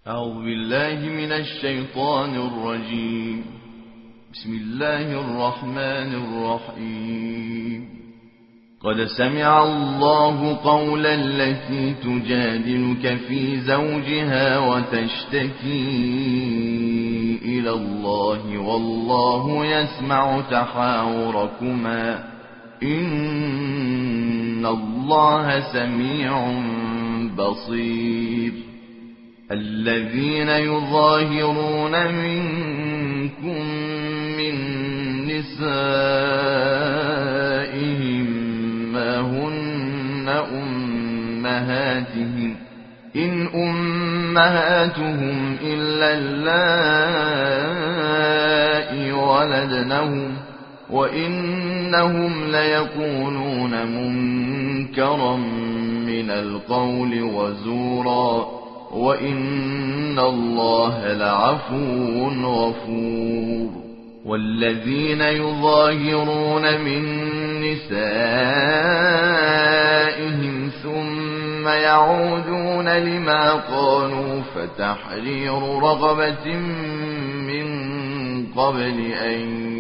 أعوذ بالله من الشيطان الرجيم. بسم الله الرحمن الرحيم. قد سمع الله قول التي تجادلك في زوجها وتشتكي إلى الله والله يسمع تحاوركما إن الله سميع بصير. الذين يظاهرون منكم من نسائهم ما هن أمهاتهم إن أمهاتهم إلا اللائي ولدنهم وإنهم ليقولون منكرا من القول وزورا وإن الله لعفو غفور. والذين يظاهرون من نسائهم ثم يعودون لما قالوا فتحرير رقبة من قبل أن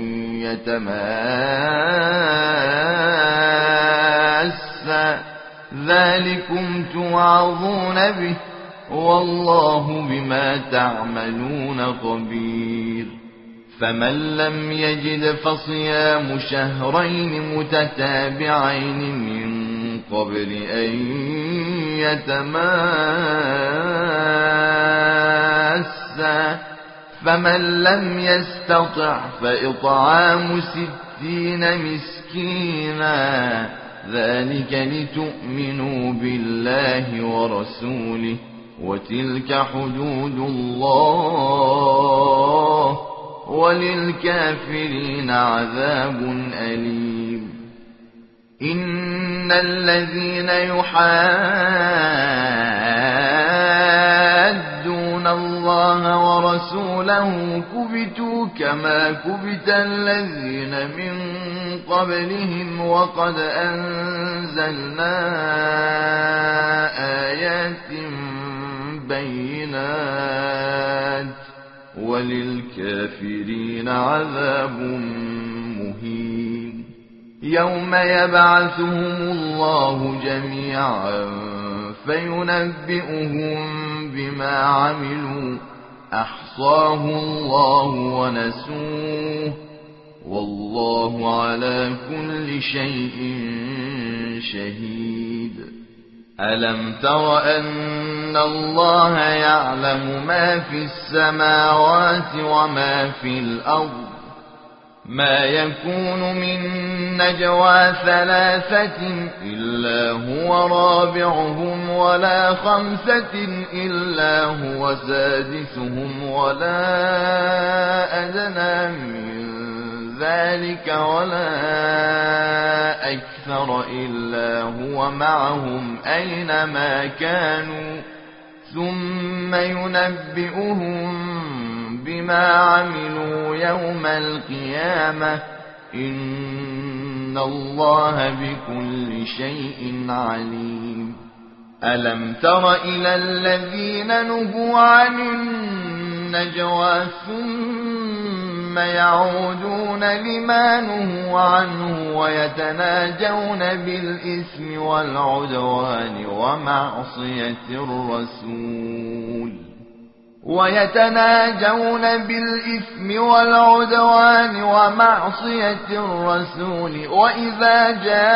يتماسا ذلكم توعظون به والله بما تعملون خبير. فمن لم يجد فصيام شهرين متتابعين من قبل أن يتماسا فمن لم يستطع فإطعام 60 مسكينا ذلك لتؤمنوا بالله ورسوله وتلك حدود الله وللكافرين عذاب أليم. إن الذين يحادون الله ورسوله كبتوا كما كبت الذين من قبلهم وقد أنزلنا آيات بينات وللكافرين عذاب مهين. يوم يبعثهم الله جميعا فينبئهم بما عملوا أحصاه الله ونسوه والله على كل شيء شهيد. ألم تر أن الله يعلم ما في السماوات وما في الأرض ما يكون من نجوى 3 إلا هو رابعهم ولا 5 إلا هو سادسهم ولا أدنى من ذلك ولا أكثر إلا هو معهم أينما كانوا ثم ينبئهم بما عملوا يوم القيامة إن الله بكل شيء عليم. ألم تر إلى الذين نهوا عن النجوى ثم يعودون لما نهوا عنه ويتناجون بالإثم والعدوان ومعصية الرسول وإذا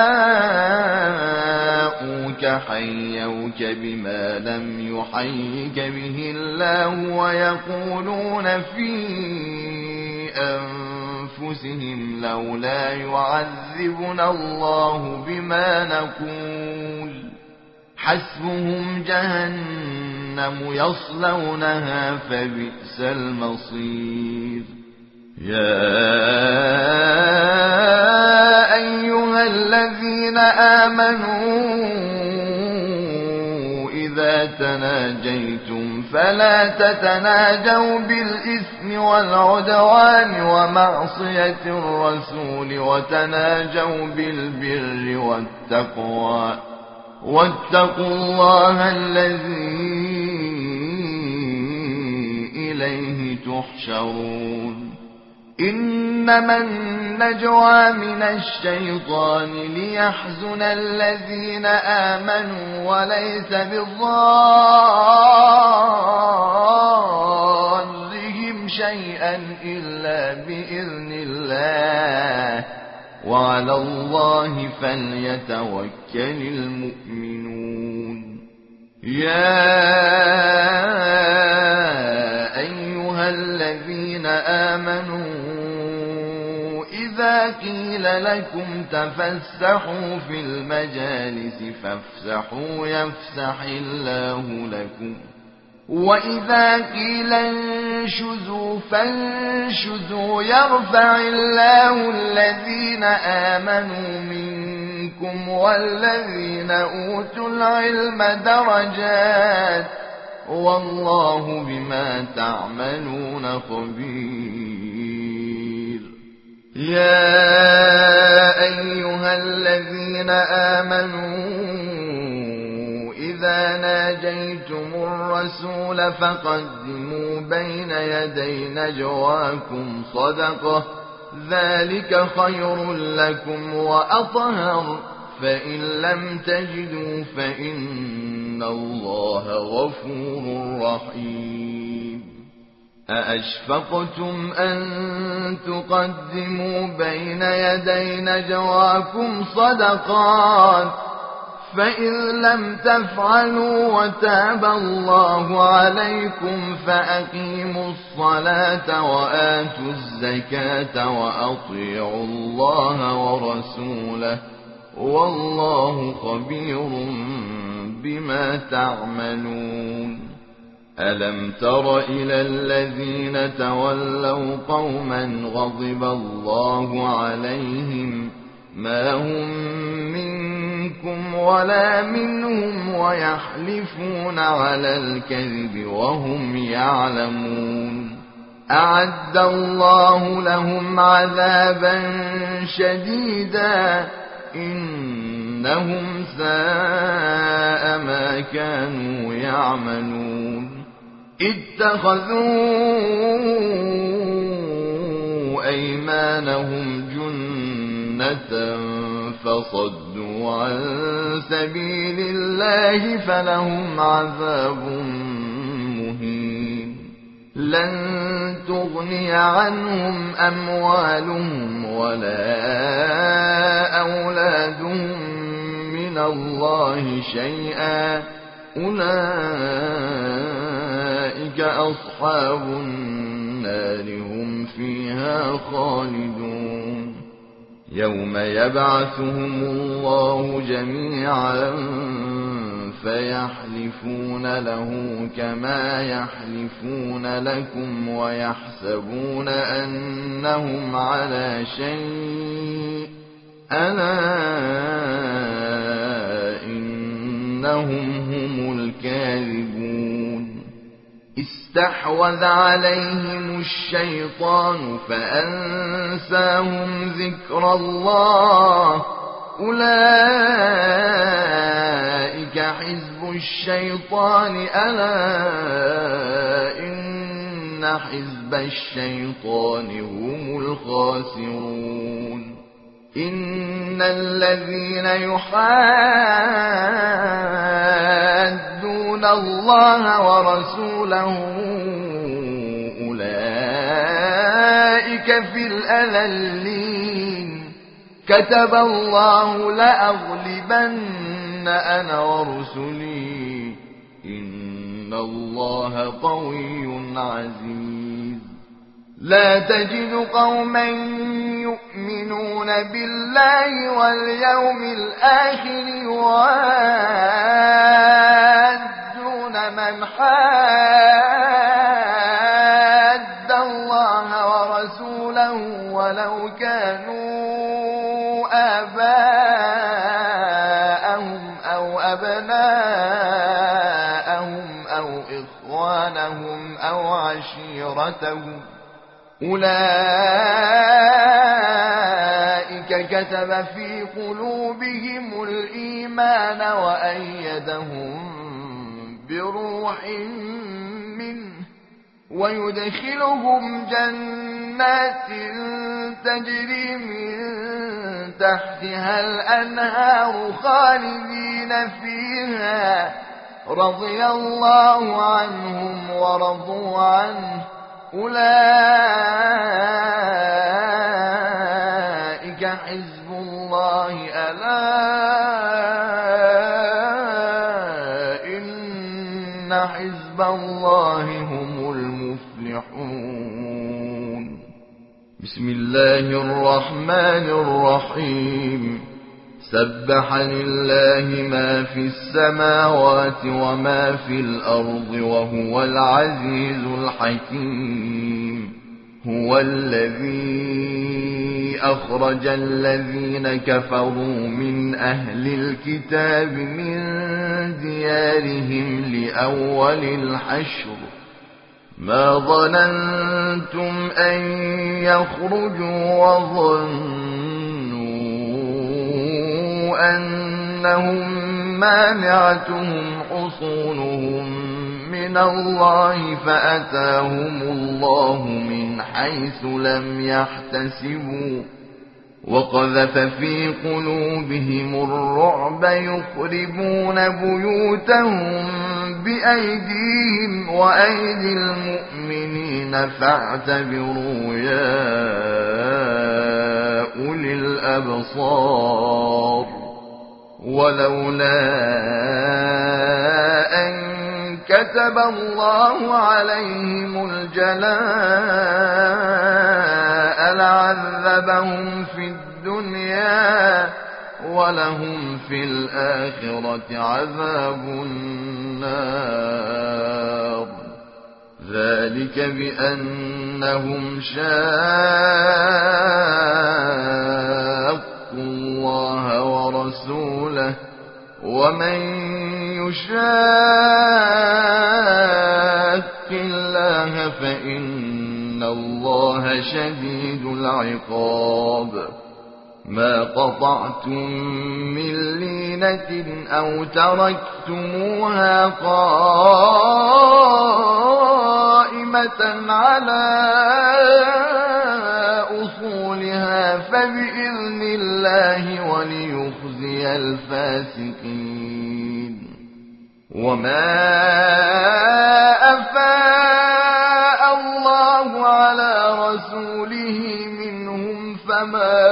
جاءوك حيوك بما لم يحيك به الله ويقولون في أنفسهم لولا يعذبنا الله بما نقول حسبهم جهنم يصلونها فبئس المصير. يا أيها الذين آمنوا إذا تناجيتم فلا تتناجوا بالإثم والعدوان ومعصية الرسول وتناجوا بالبر والتقوى واتقوا الله الذي إليه تحشرون إنما النجوى من الشيطان ليحزن الذين آمنوا وليس بضارهم شيئا إلا بإذن الله وعلى الله فليتوكل المؤمنون يا أيها الذين آمنوا إذا قيل لكم تفسحوا في المجالس فافسحوا يفسح الله لكم وإذا قيل انشزوا فانشزوا يرفع الله الذين آمنوا منكم والذين أوتوا العلم درجات والله بما تعملون خبير يا أيها الذين آمنوا إذا ناجيتم الرسول فقدموا بين يدي نجواكم صدقة ذلك خير لكم وأطهر فإن لم تجدوا فإن الله غفور رحيم أأشفقتم أن تقدموا بين يدي نجواكم صدقات فإن لم تفعلوا وتاب الله عليكم فأقيموا الصلاة وآتوا الزكاة وأطيعوا الله ورسوله والله خبير بما تعملون ألم تر إلى الذين تولوا قوما غضب الله عليهم ما هم منكم ولا منهم ويحلفون على الكذب وهم يعلمون أعد الله لهم عذابا شديدا إنهم ساء ما كانوا يعملون اتخذوا أيمانهم جنة فصدوا عن سبيل الله فلهم عذاب مهين لن تغني عنهم أموالهم ولا أولادهم من الله شيئا أولئك أصحاب النار هم فيها خالدون يوم يبعثهم الله جميعا فيحلفون له كما يحلفون لكم ويحسبون أنهم على شيء ألا إنهم هم الكاذبون استحوذ عليهم الشيطان فأنساهم ذكر الله أولئك حزب الشيطان ألا إن حزب الشيطان هم الخاسرون إن الذين يحادون الله ورسوله أولئك في الأذلين كتب الله لأغلبن أنا ورسلي إن الله قوي عزيز لا تجد قوما يؤمنون بالله واليوم الآخر يوادون من حاد الله ورسوله ولو كانوا آباءهم أو أبناءهم أو إخوانهم أو عشيرتهم أولئك كتب في قلوبهم الإيمان وأيدهم بروح منه ويدخلهم جنات تجري من تحتها الأنهار خالدين فيها رضي الله عنهم ورضوا عنه أولئك حزب الله ألا إن حزب الله هم المفلحون. بسم الله الرحمن الرحيم. سبح لله ما في السماوات وما في الأرض وهو العزيز الحكيم. هو الذي أخرج الذين كفروا من أهل الكتاب من ديارهم لأول الحشر ما ظننتم أن يخرجوا وظنوا أنهم مانعتهم حصونهم من الله فأتاهم الله من حيث لم يحتسبوا وقذف في قلوبهم الرعب يخربون بيوتهم بأيديهم وأيدي المؤمنين فاعتبروا يا أولي الأبصار. ولولا أن كتب الله عليهم الجلاء لعذبهم في الدنيا ولهم في الآخرة عذاب النار. ذلك بأنهم شاقوا الله ورسوله ومن يشاق الله فإن الله شديد العقاب. ما قطعتم من لينة أو تركتموها قائمة على أصولها فبإذن الله وليخزي الفاسقين. وما أفاء الله على رسوله منهم فما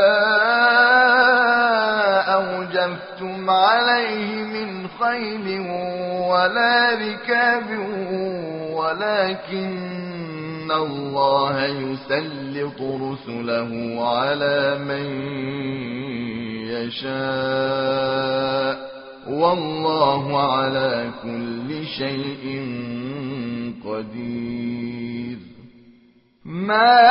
أوجفتم عليه من خيل ولا ركاب ولكن الله يسلط رسله على من يشاء والله على كل شيء قدير. ما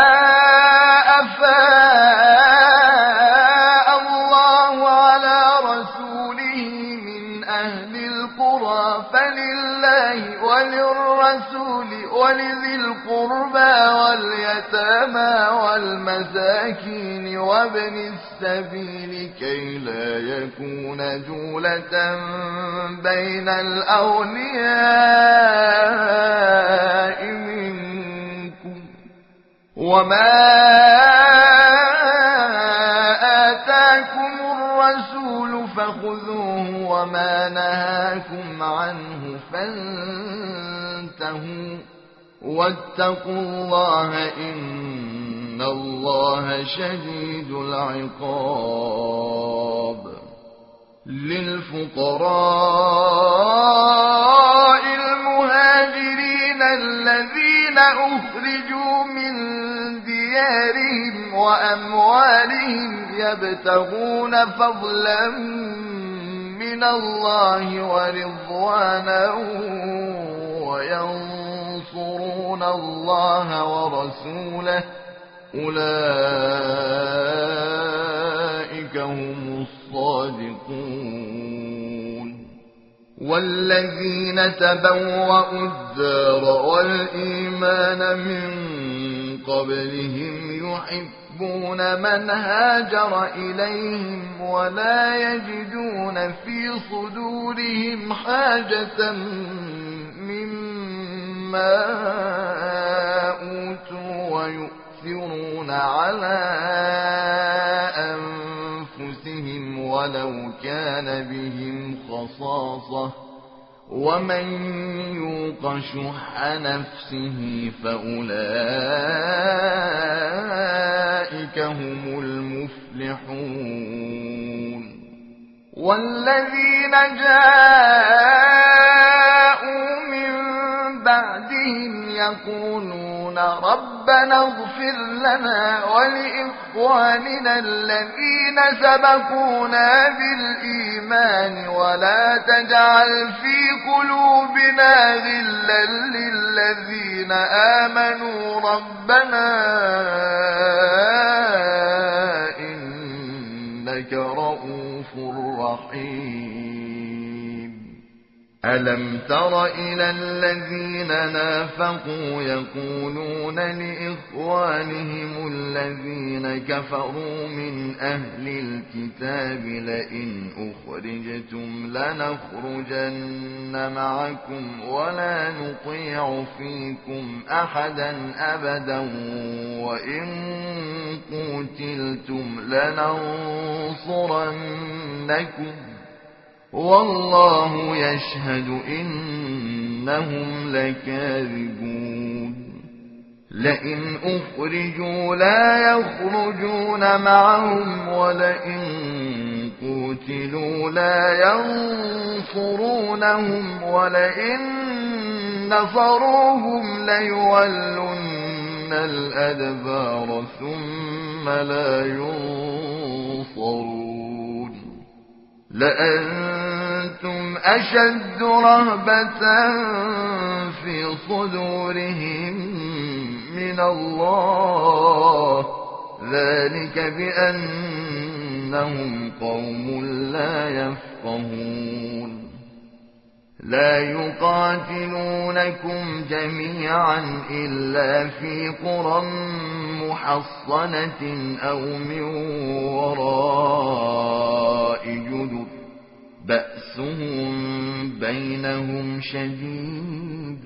أفاء الله على رسوله من أهل القرى فلله وللرسول ولذي القربى واليتامى والمساكين وابن السبيل كي لا يكون دولة بين الأغنياء منكم. وما آتاكم الرسول فخذوه وما نهاكم عنه فانتهوا واتقوا الله إن الله شديد العقاب. للفقراء المهاجرين الذين أخرجوا من ديارهم وأموالهم يبتغون فضلا من الله ورضوانا وينصرون الله ورسوله أولئك هم الصادقون. والذين تبوأوا الدار والإيمان من قبلهم يحبون من هاجر إليهم ولا يجدون في صدورهم حاجة مما ويؤثرون على أنفسهم ولو كان بهم خصاصة ومن يوق شح نفسه فأولئك هم المفلحون والذين جاءوا من بعدهم يقولون ربنا اغفر لنا ولإخواننا الذين سبقونا بالإيمان ولا تجعل في قلوبنا غلا للذين آمنوا ربنا إنك رؤوف رحيم ألم تر إلى الذين نافقوا يقولون لإخوانهم الذين كفروا من أهل الكتاب لئن أخرجتم لنخرجن معكم ولا نطيع فيكم أحدا أبدا وإن قتلتم لننصرنكم والله يشهد إنهم لكاذبون لئن أخرجوا لا يخرجون معهم ولئن قتلوا لا ينصرونهم ولئن نصروهم ليولن الأدبار ثم لا ينصرون لأنتم أشد رهبة في صدورهم من الله ذلك بأنهم قوم لا يفقهون لا يقاتلونكم جميعا إلا في قرى محصنة أو من وراء جدر بأسهم بينهم شديد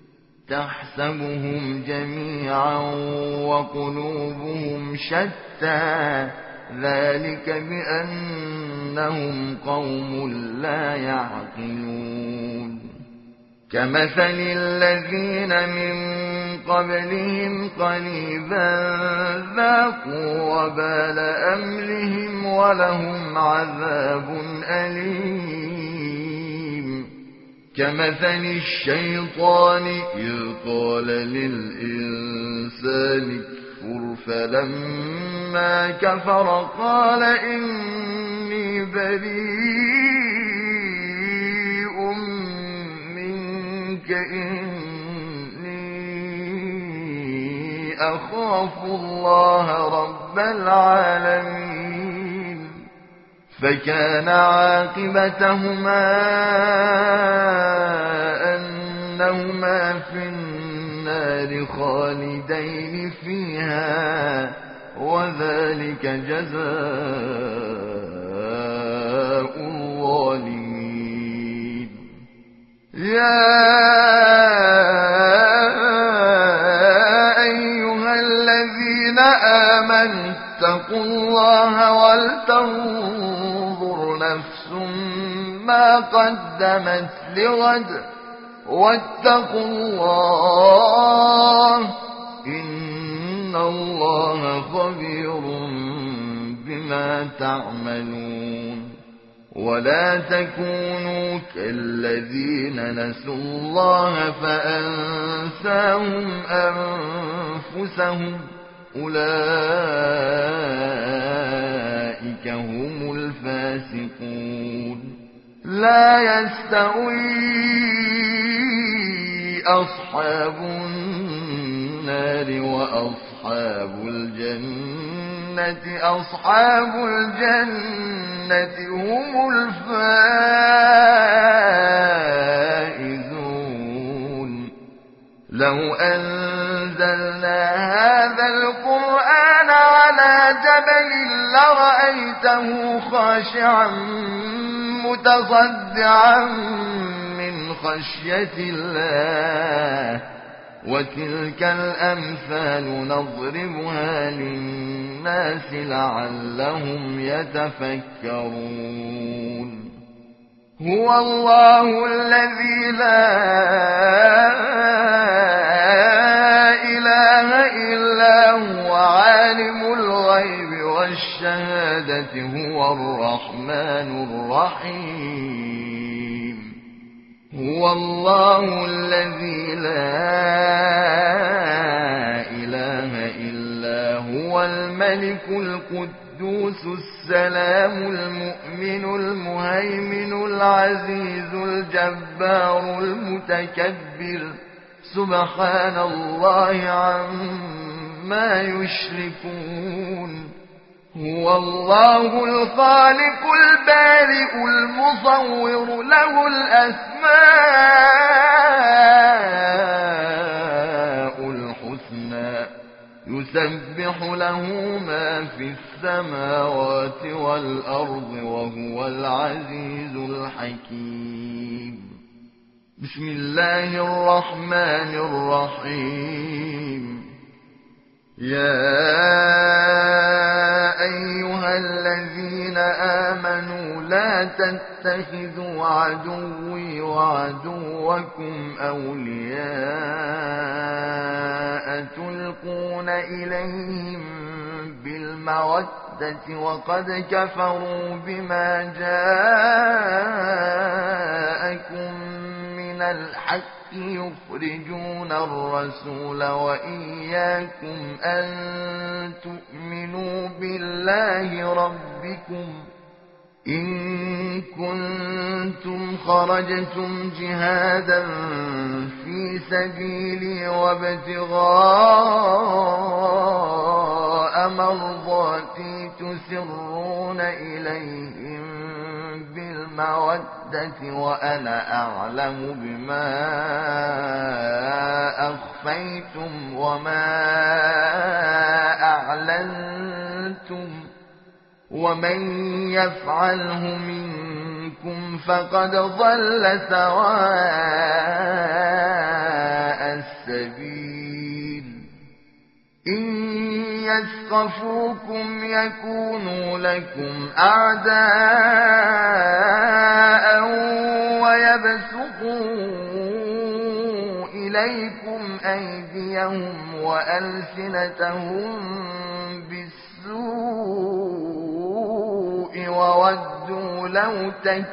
تحسبهم جميعا وقلوبهم شتى ذلك بأنهم قوم لا يعقلون كمثل الذين من قبلهم قريبا ذاقوا وبال أمرهم ولهم عذاب أليم كمثل الشيطان إذ قال للإنسان اكفر فلما كفر قال إني بريء منك إني أخاف الله رب العالمين فكان عاقبتهما أنهما في النار خالدين فيها وذلك جزاء الظالمين يا أيها الذين آمنوا اتقوا الله ولتنظر نفس ما قدمت لغد واتقوا الله إن الله خبير بما تعملون ولا تكونوا كالذين نسوا الله فأنساهم أنفسهم أولئك هم الفاسقون لا يستوي أصحاب النار وأصحاب الجنة أصحاب الجنة هم الفائزون لو أنزلنا هذا القرآن على جبل لرأيته خاشعا متصدعا من خشية الله وتلك الأمثال نضربها للناس لعلهم يتفكرون هو الله الذي لا إله إلا هو عالم الغيب والشهادة هو الرحمن الرحيم هو الله الذي لا إله إلا هو الملك القدوس السلام المؤمن المهيمن العزيز الجبار المتكبر سبحان الله عما يشركون هو الله الخالق البارئ المصور له الأسماء الحسنى يسبح له ما في السماوات والأرض وهو العزيز الحكيم بسم الله الرحمن الرحيم يا أيها الذين آمنوا لا تتخذوا عدوي وعدوكم أولياء تلقون إليهم بالمودة وقد كفروا بما جاءكم من الحق يخرجون الرسول وإياكم أن تؤمنوا بالله ربكم إن كنتم خرجتم جهادا في سبيلي وابتغاء مرضاتي تسرون إليهم بالمودة وأنا أعلم بما أخفيتم وما أعلنتم ومن يفعله منكم فقد ضل سواء السبيل إن يثقفوكم يكونوا لكم أعداء ويبسطوا إليكم أيديهم وألسنتهم بالسوء وودوا لو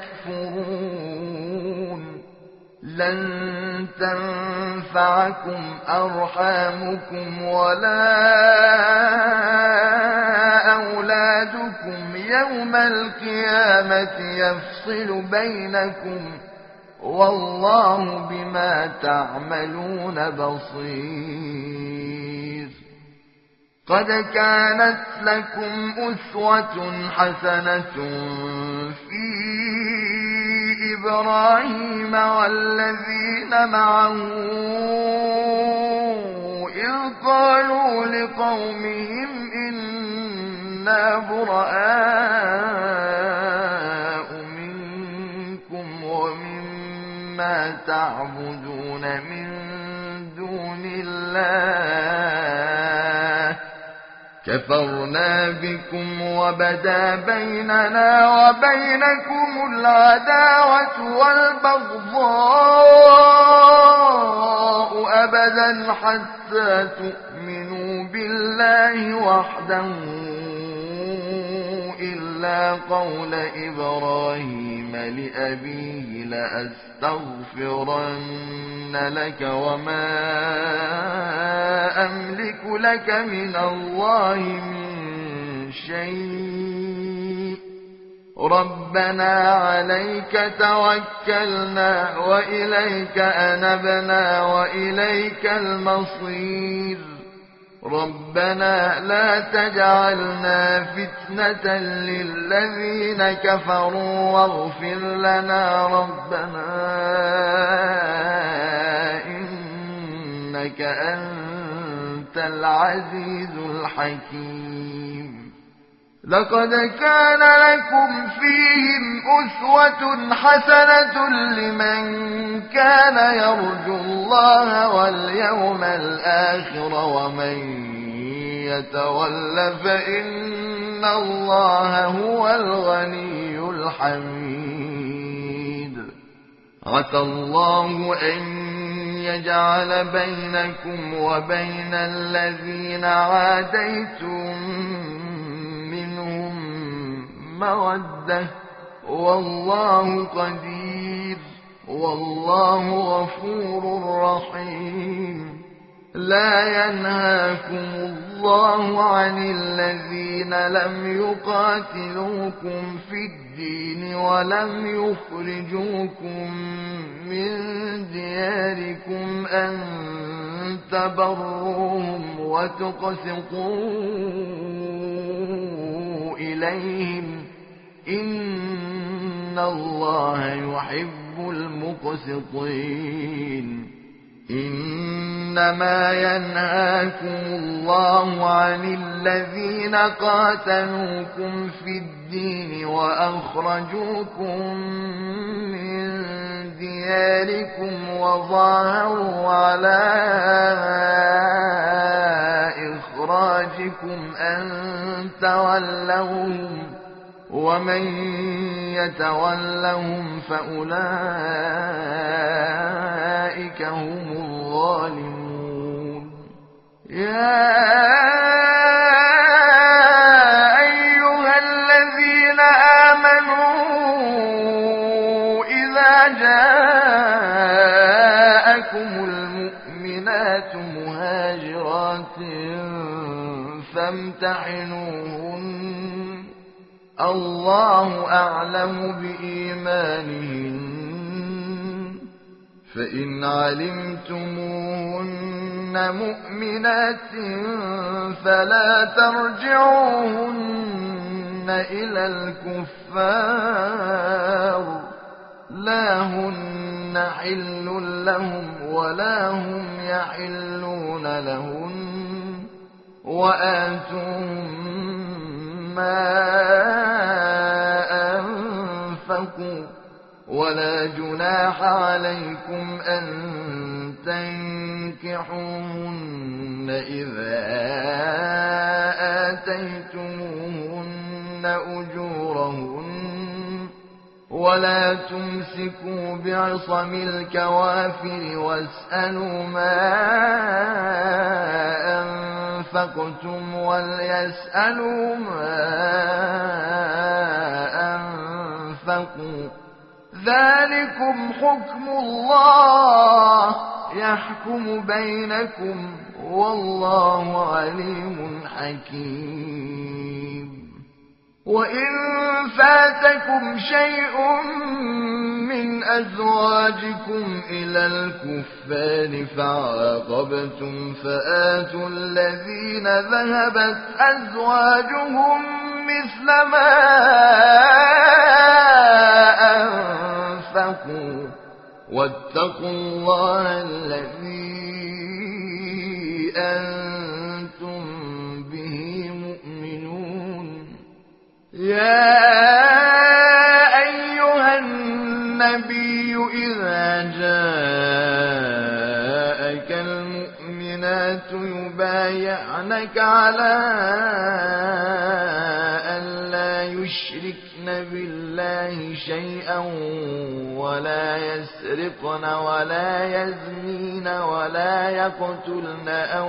تكفرون لن تنفعكم أرحامكم ولا أولادكم يوم القيامة يفصل بينكم والله بما تعملون بصير قد كانت لكم أسوة حسنة في إبراهيم والذين معه إذ قالوا لقومهم إنا براء منكم ومما تعبدون من دون الله كفرنا بكم وبدا بيننا وبينكم العداوة والبغضاء أبدا حتى تؤمنوا بالله وحده إلا قول إبراهيم لأبيه لأستغفرن لك وما أملك لك من الله من شيء ربنا عليك توكلنا وإليك أنبنا وإليك المصير ربنا لا تجعلنا فتنة للذين كفروا واغفر لنا ربنا إنك أنت العزيز الحكيم لقد كان لكم فيهم أسوة حسنة لمن كان يرجو الله واليوم الآخر ومن يتول فإن الله هو الغني الحميد. عسى الله أن يجعل بينكم وبين الذين عاديتم مودة والله قدير والله غفور رحيم. لا ينهاكم الله عن الذين لم يقاتلوكم في الدين ولم يخرجوكم من دياركم أن تبروهم وتقسطوا إليهم إن الله يحب المقسطين. إنما ينهاكم الله عن الذين قاتلوكم في الدين وأخرجوكم من دياركم وظاهروا على إخراجكم أن تولوهم ومن يتولهم فأولئك هم الظالمون. يا أيها الذين آمنوا إذا جاءكم المؤمنات مهاجرات فامتحنوهن الله أعلم بإيمانهن فإن علمتموهن مؤمنات فلا ترجعوهن إلى الكفار لا هن حل لهم ولا هم يحلون لهن وآتوهم ما أنفقوا ولا جناح عليكم أن تنكحوهن إذا آتيتموهن أجورهن ولا تمسكوا بعصم الكوافر واسألوا ما أنفقتم وليسألوا ما أنفقوا ذلكم حكم الله يحكم بينكم والله عليم حكيم. وإن فاتكم شيء من أزواجكم إلى الكفار فعاقبتم فآتوا الذين ذهبت أزواجهم مثل ما أنفقوا واتقوا الله الذي أنتم به مؤمنون. يا أيها النبي إذا جاءك المؤمنات يبايعنك على أن لا يشركن بالله شيئا ولا يسرقن ولا يزنين ولا يقتلن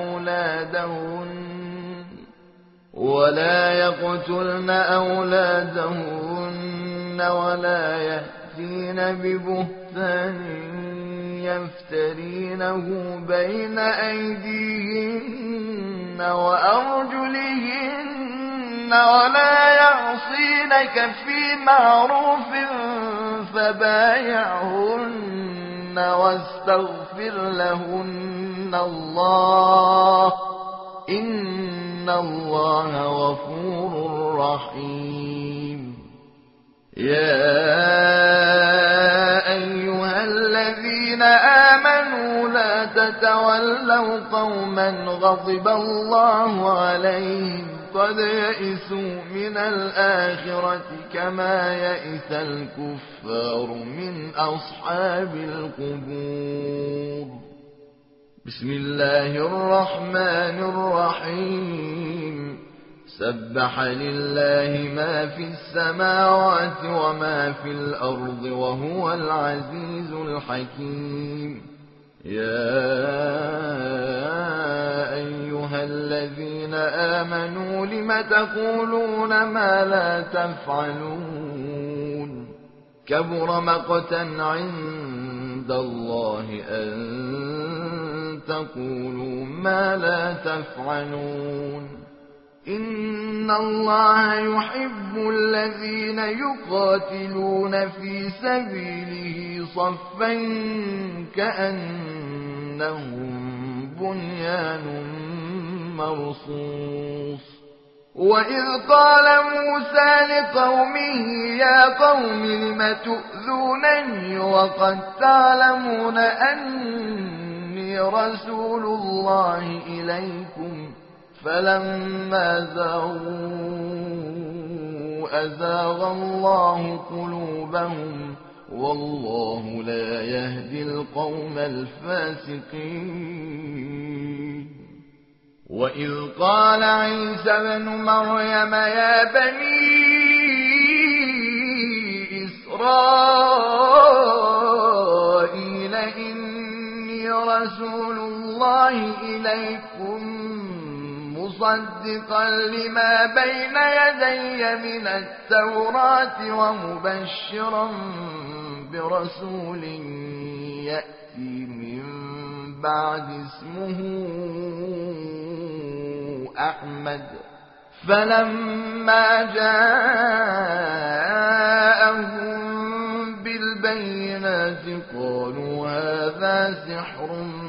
أولادهن ولا يأتين ببهتان يفترينه بين أيديهن وأرجلهن ولا يعصينك في معروف فبايعهن واستغفر لهن الله إن الله غفور رحيم. يا أيها الذين آمنوا لا تتولوا قوما غضب الله عليهم قد يئسوا من الآخرة كما يئس الكفار من أصحاب القبور. بسم الله الرحمن الرحيم. سبح لله ما في السماوات وما في الأرض وهو العزيز الحكيم. يا أيها الذين آمنوا لم تقولون ما لا تفعلون؟ كبر مقتا عند الله أن تقولوا ما لا تفعلون. إن الله يحب الذين يقاتلون في سبيله صفا كأنهم بنيان مرصوص. وإذ قال موسى لقومه يا قوم لم تؤذونني وقد تعلمون أني رسول الله إليكم فلما زاغوا أزاغ الله قلوبهم والله لا يهدي القوم الفاسقين. وإذ قال عيسى بن مريم يا بني إسرائيل إني رسول الله إليكم مصدقا لما بين يدي من التوراة ومبشرا برسول يأتي من بعد اسمه أحمد. فلما جاءهم بالبينات قالوا هذا سحر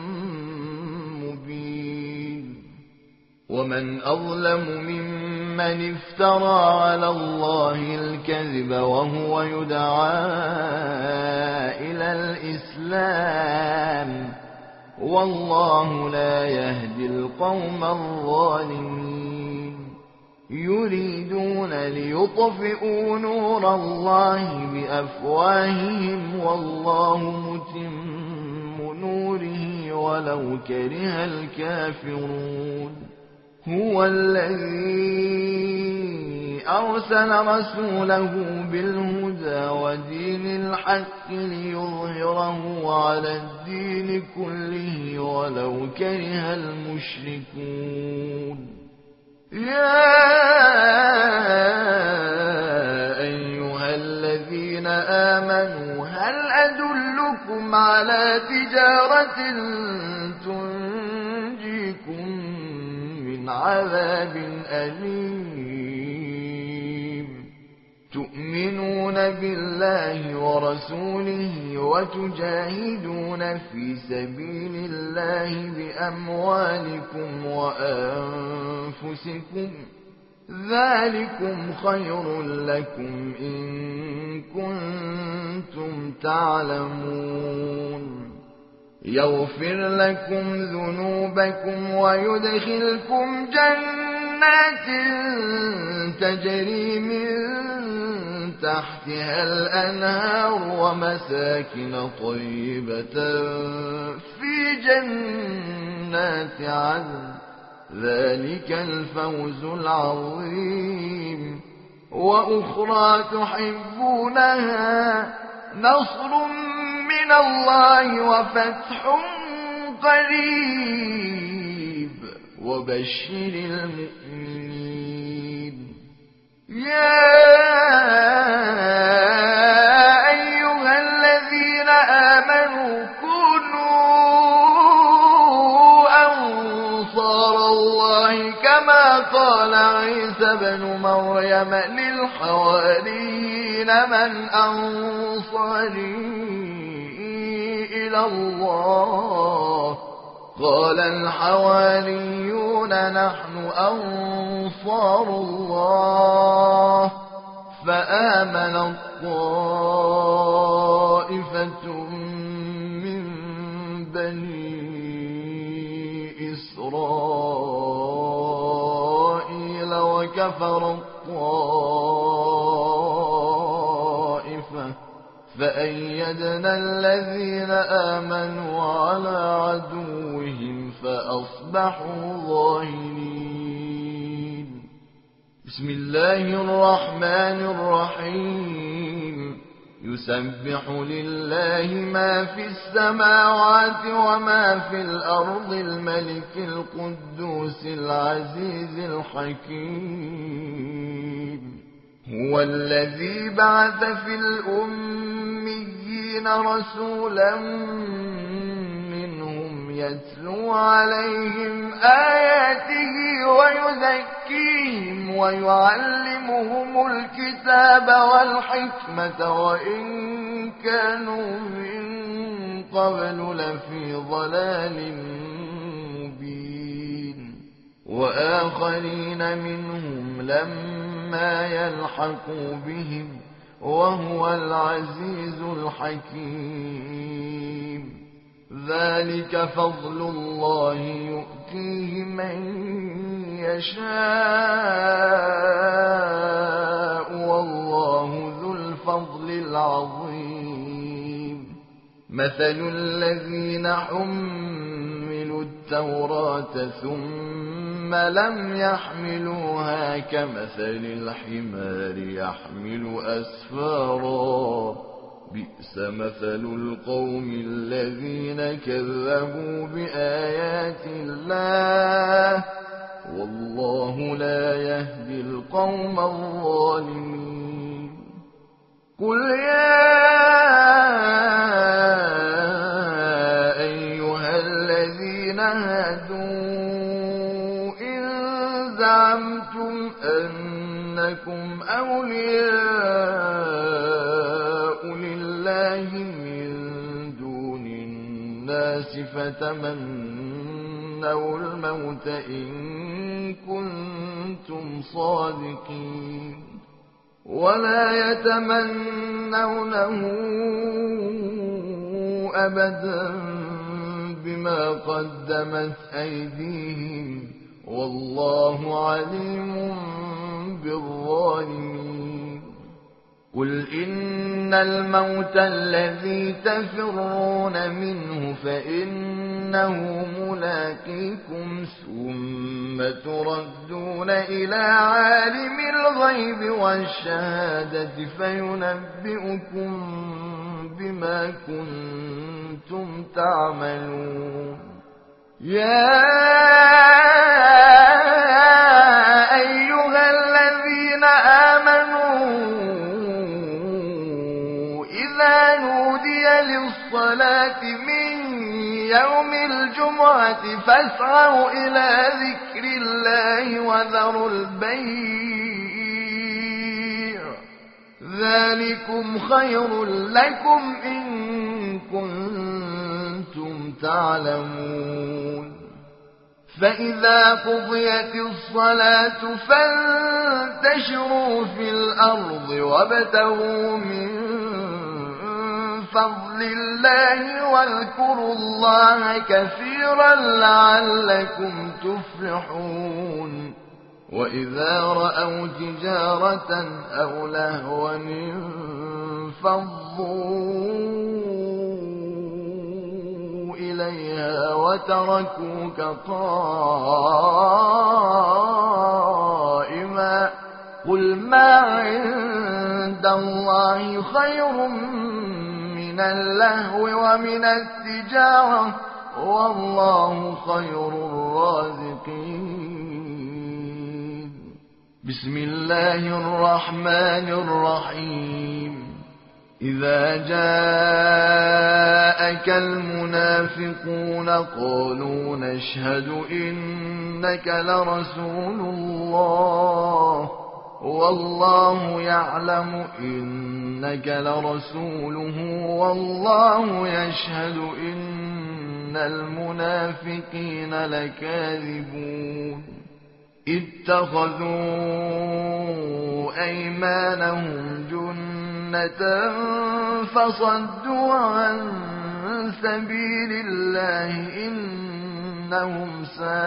مبين. ومن أظلم ممن افترى على الله الكذب وهو يدعى إلى الإسلام والله لا يهدي القوم الظالمين. يريدون ليطفئوا نور الله بأفواههم والله متم نوره ولو كره الكافرون. هو الذي أرسل رسوله بالهدى ودين الحق ليظهره على الدين كله ولو كره المشركون. يا أيها الذين آمنوا هل أدلكم على تجارة تنجيكم من عذاب أليم؟ تؤمنون بالله ورسوله وتجاهدون في سبيل الله بأموالكم وأنفسكم ذلكم خير لكم إن كنتم تعلمون. يغفر لكم ذنوبكم ويدخلكم جنات تجري من تحتها الأنهار ومساكن طيبة في جنات عدن ذلك الفوز العظيم. وأخرى تحبونها نصر من الله وفتح قريب وبشر المؤمنين. يا أيها الذين آمنوا كونوا أنصار الله كما قال عيسى بن مريم للحواريين من أنصاري إلى الله؟ قال الحواريون نحن أنصار الله. فآمن طائفة من بني وكفر الطائفة فأيدنا الذين آمنوا على عدوهم فأصبحوا ظاهرين. بسم الله الرحمن الرحيم. يسبح لله ما في السماوات وما في الأرض الملك القدوس العزيز الحكيم. هو الذي بعث في الأميين رسولا منهم يتلو عليهم آياته ويزكيهم ويعلمهم الكتاب والحكمة وإن كانوا من قبل لفي ضلال مبين. وآخرين منهم لما يلحقوا بهم وهو العزيز الحكيم. ذلك فضل الله يؤتيه من يشاء والله ذو الفضل العظيم. مثل الذين حملوا التوراة ثم لم يحملوها كمثل الحمار يحمل أسفارا بئس مثل القوم الذين كذبوا بآيات الله والله لا يهدي القوم الظالمين. قل يا أيها الذين هادوا إن زعمتم أنكم أولياء لله من دون الناس فتمنوا الموت إن كنتم صادقين ولا يتمنونه أبدا بما قدمت أيديهم والله عليم بالظالمين. قل إن الموت الذي تفرون منه فإنه ملاقيكم ثم تردون إلى عالم الغيب والشهادة فينبئكم بما كنتم تعملون. يا أيها الذين آمنوا إذا نودي للصلاة من يوم الجمعة فاسعوا إلى ذكر الله وذروا البيع ذلكم خير لكم إن كنتم تعلمون. فإذا قضيت الصلاة فانتشروا في الأرض وابتغوا من فضل الله واذكروا الله كثيرا لعلكم تفلحون. وإذا رأوا تجارة أو لهوا انفضوا إليها وتركوك قائما قل ما عند الله خير من اللهو ومن التجارة والله خير الرازقين. بسم الله الرحمن الرحيم. إذا جاءك المنافقون قالوا نشهد إنك لرسول الله والله يعلم إنك لرسوله والله يشهد إن المنافقين لكاذبون. اتخذوا أيمانهم جنة فصدوا عن سبيل الله إنهم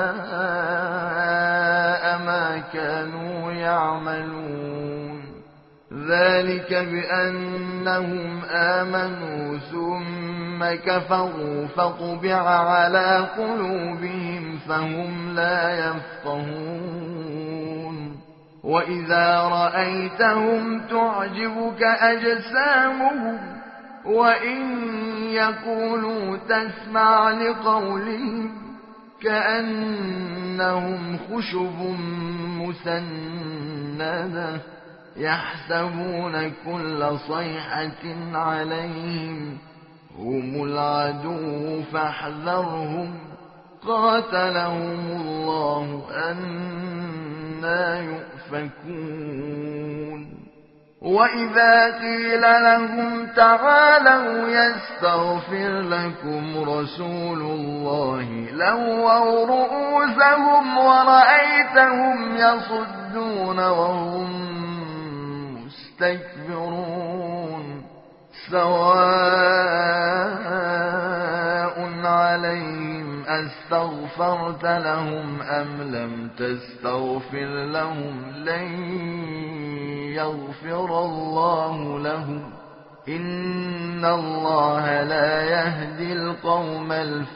ساء ما كانوا يعملون ذلك بأنهم آمنوا ثم كفروا فطبع على قلوبهم فهم لا يفقهون وإذا رأيتهم تعجبك أجسامهم وإن يقولوا تسمع لقولهم كأنهم خشب مسندة يحسبون كل صيحة عليهم هم العدو فاحذرهم قاتلهم الله أنى يؤفكون وإذا قيل لهم تعالوا يستغفر لكم رسول الله لووا رؤوسهم ورأيتهم يصدون وهم مستكبرون سواء عليهم أستغفرت لهم أم لم تستغفر لهم لن يغفر الله لهم إن الله لا يهدي القوم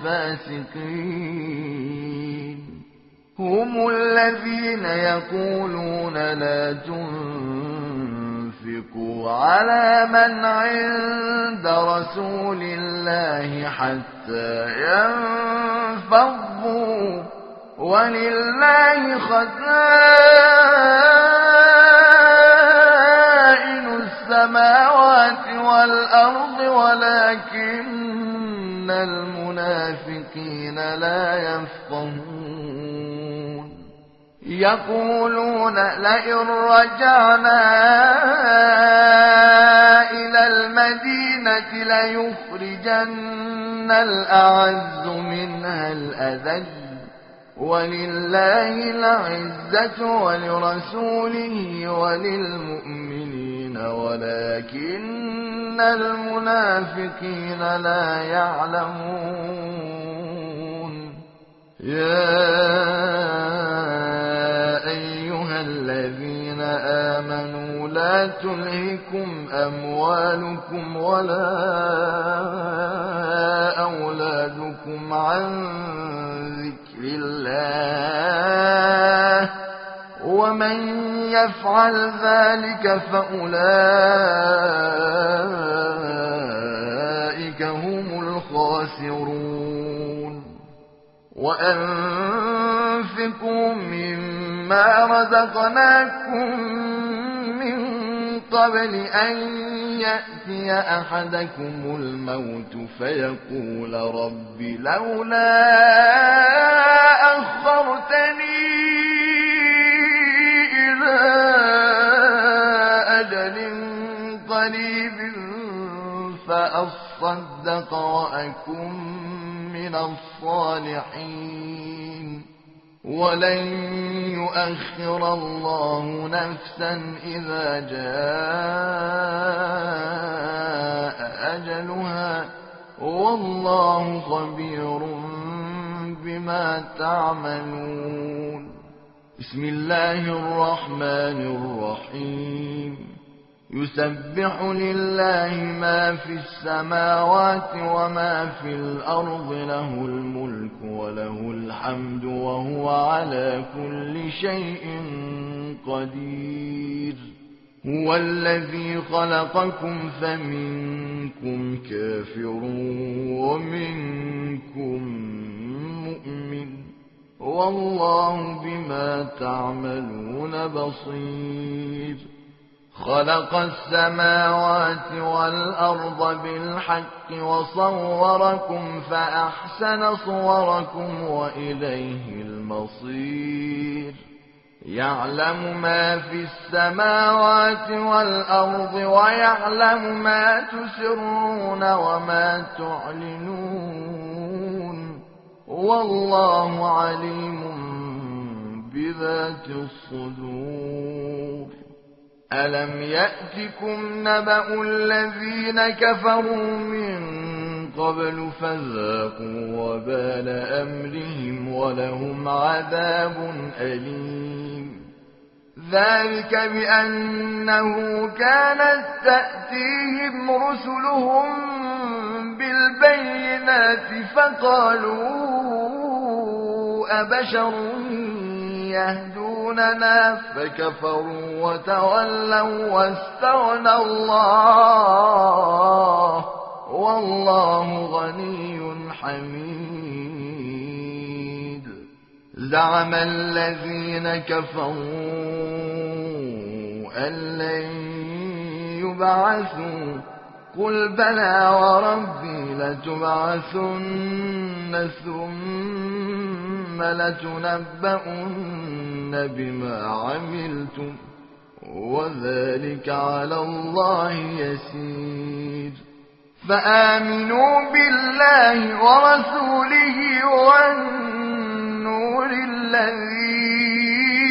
الفاسقين هم الذين يقولون لا تنفقوا على من عند رسول الله حتى ينفضوا ولله خزائن السماوات والأرض ولكن المنافقين لا يفقهون يقولون لئن رجعنا إلى المدينة ليخرجن الأعز منها الأذل ولله العزة ولرسوله وللمؤمنين ولكن المنافقين لا يعلمون يا أيها الذين آمنوا لا تلهكم أموالكم ولا أولادكم عن ذكر الله ومن يفعل ذلك فأولئك هم الخاسرون وأنفقوا مما رزقناكم من قبل أن يأتي أحدكم الموت فيقول رب لولا أخرتني إلى أجل قريب فأصدق وأكن من الصالحين ولن يؤخر الله نفسا إذا جاء أجلها والله خبير بما تعملون بسم الله الرحمن الرحيم يسبح لله ما في السماوات وما في الأرض له الملك وله الحمد وهو على كل شيء قدير هو الذي خلقكم فمنكم كافر ومنكم مؤمن والله بما تعملون بصير خلق السماوات والأرض بالحق وصوركم فأحسن صوركم وإليه المصير يعلم ما في السماوات والأرض ويعلم ما تسرون وما تعلنون والله عليم بذات الصدور ألم يأتكم نبأ الذين كفروا من قبل فذاقوا وبال أمرهم ولهم عذاب أليم. ذلك بأنه كانت تأتيهم رسلهم بالبينات فقالوا أبشر يهدوننا فكفروا وتولوا واستغنى الله والله غني حميد. زعم الذين كفروا أن لن يبعثوا قل بلى وربي لتبعثن ثم لتنبؤن بما عملتم وذلك على الله يسير. فآمنوا بالله ورسوله والنور الذي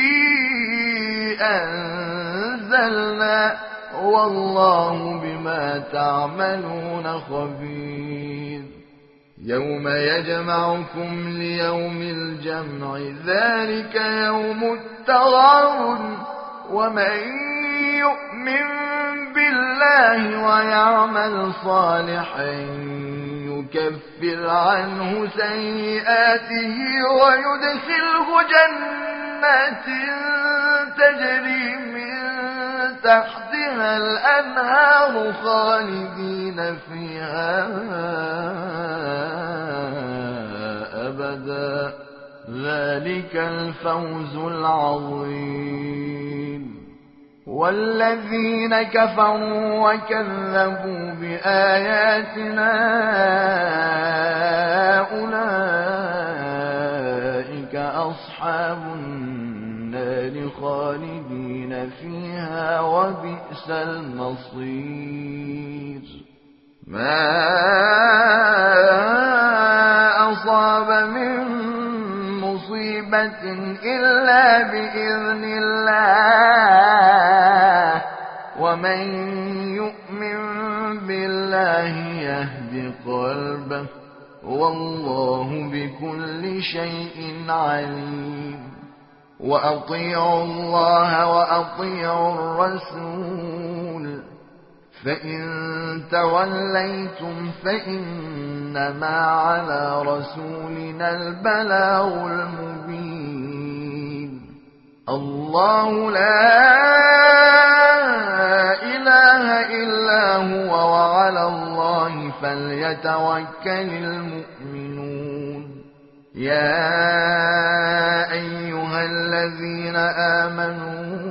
أنزلنا والله بما تعملون خبير. يوم يجمعكم ليوم الجمع ذلك يوم التغابن ومن يؤمن بالله ويعمل صالحا يكفر عنه سيئاته ويدخله جنات تجري من تحتها الأنهار خالدين فيها أبدا ذلك الفوز العظيم. والذين كفروا وكذبوا بآياتنا أولئك أصحاب النار خالدين فيها وبئس المصير. ما أصاب من مصيبة إلا بإذن الله ومن يؤمن بالله يهد قلبه والله بكل شيء عليم. وأطيعوا الله وأطيعوا الرسول فإن توليتم فإنما على رسولنا البلاغ المبين. الله لا إله إلا هو وعلى الله فليتوكل المؤمنون. يا أيها الذين آمنوا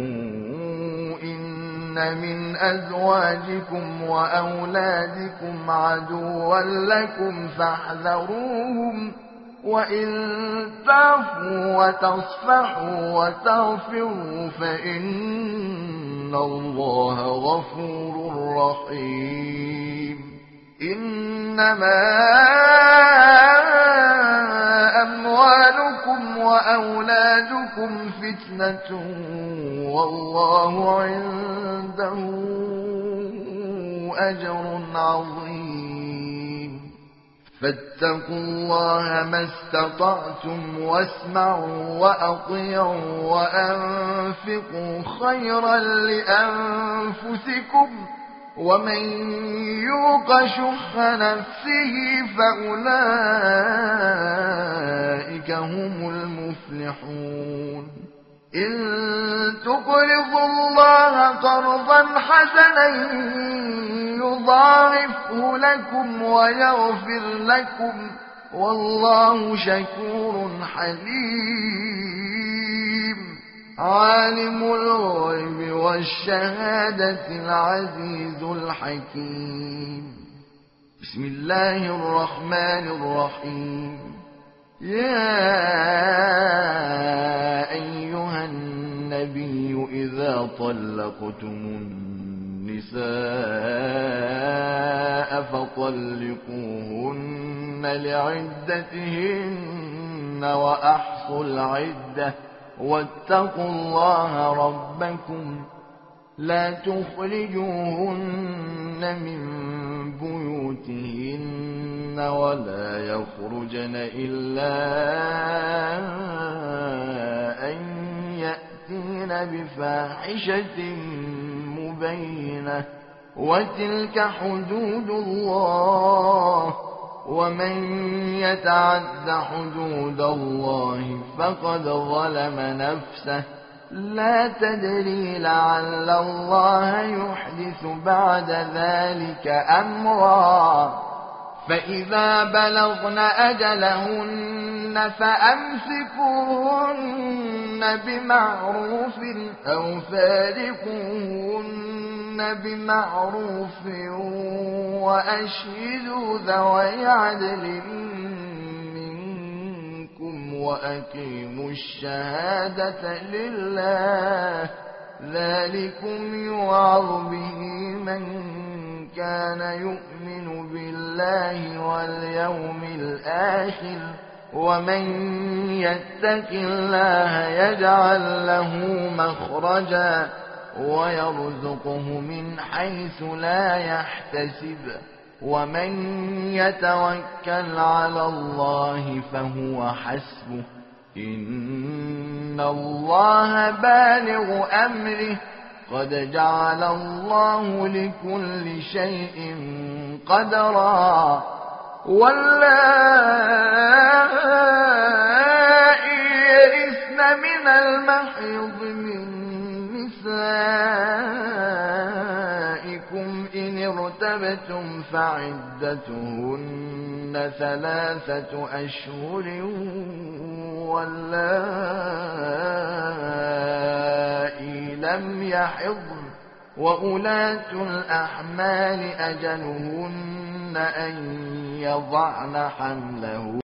من أزواجكم وأولادكم عدوا لكم فاحذروهم وإن تعفوا وتصفحوا وتغفروا فإن الله غفور رحيم. إنما أموالكم وأولادكم فتنة والله عنده أجر عظيم. فاتقوا الله ما استطعتم واسمعوا وأطيعوا وأنفقوا خيرا لأنفسكم ومن يوق شح نفسه فأولئك هم المفلحون. إن تقرضوا الله قرضا حسنا يضاعفه لكم ويغفر لكم والله شكور حليم. عالم الغيب والشهادة العزيز الحكيم. بسم الله الرحمن الرحيم. يا أيها النبي إذا طلقتم النساء فطلقوهن لعدتهن وأحصوا العدة واتقوا الله ربكم لا تخرجوهن من بيوتهن بيوتهن ولا يخرجن إلا أن يأتين بفاحشة مبينة وتلك حدود الله ومن يتعد حدود الله فقد ظلم نفسه لا تدري لعل الله يحدث بعد ذلك أمرا فإذا بلغن أجلهن فأمسكوهن بمعروف أو فارقوهن بمعروف وأشهدوا ذوي عدل منكم وأقيموا الشهادة لله ذلكم يوعظ به من كان يؤمن بالله واليوم الآخر ومن يتق الله يجعل له مخرجا ويرزقه من حيث لا يحتسب ومن يتوكل على الله فهو حسبه إن الله بالغ أمره قد جعل الله لكل شيء قدرا واللائي يئسن من المحيض من نسائكم إن ارتبتم فعدتهن 3 أشهر واللائي لم يحضن وأولاة الأحمال أجلهن أن يضعن حملهن